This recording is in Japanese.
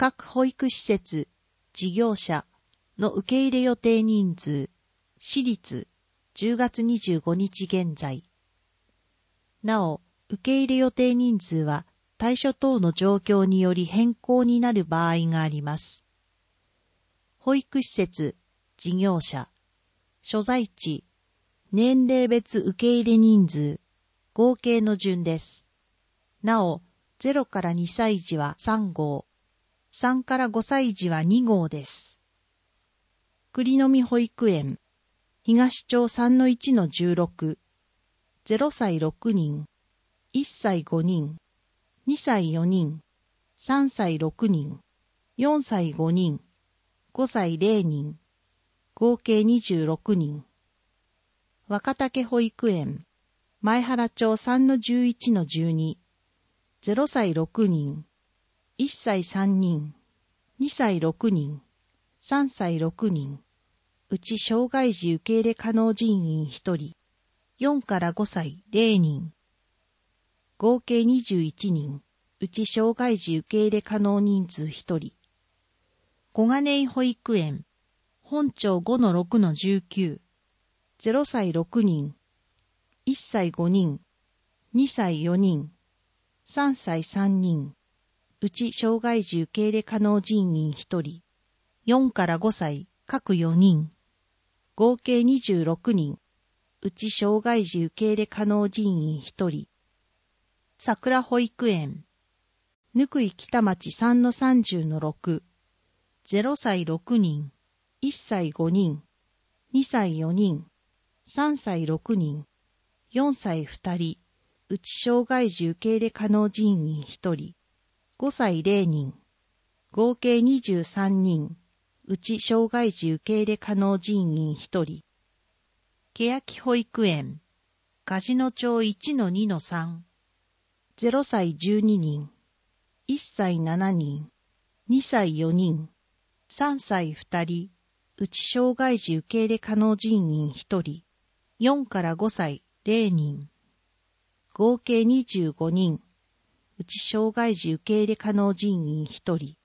各保育施設、事業者の受け入れ予定人数、私立、10月25日現在。なお、受け入れ予定人数は、対処等の状況により変更になる場合があります。保育施設、事業者、所在地、年齢別受け入れ人数、合計の順です。なお、0から2歳児は3号、3から5歳児は2号です。栗の実保育園、東町 3-1-16、0歳6人、1歳5人、2歳4人、3歳6人、4歳5人、5歳0人、合計26人。若竹保育園、前原町 3-11-12、0歳6人、1歳3人、2歳6人、3歳6人、うち障害児受け入れ可能人員1人、4から5歳0人、合計21人、うち障害児受け入れ可能人数1人。小金井保育園、本町 5-6-19、0歳6人、1歳5人、2歳4人、3歳3人、うち障害児受け入れ可能人員1人、4から5歳各4人、合計26人、うち障害児受け入れ可能人員1人。桜保育園、ぬくい北町 3-30-6、0歳6人、1歳5人、2歳4人、3歳6人、4歳2人、うち障害児受け入れ可能人員1人、5歳0人、合計23人、うち障害児受け入れ可能人員1人。欅保育園、梶野町 1-2-3、0歳12人、1歳7人、2歳4人、3歳2人、うち障害児受け入れ可能人員1人、4から5歳0人、合計25人、うち障害児受け入れ可能人員1人。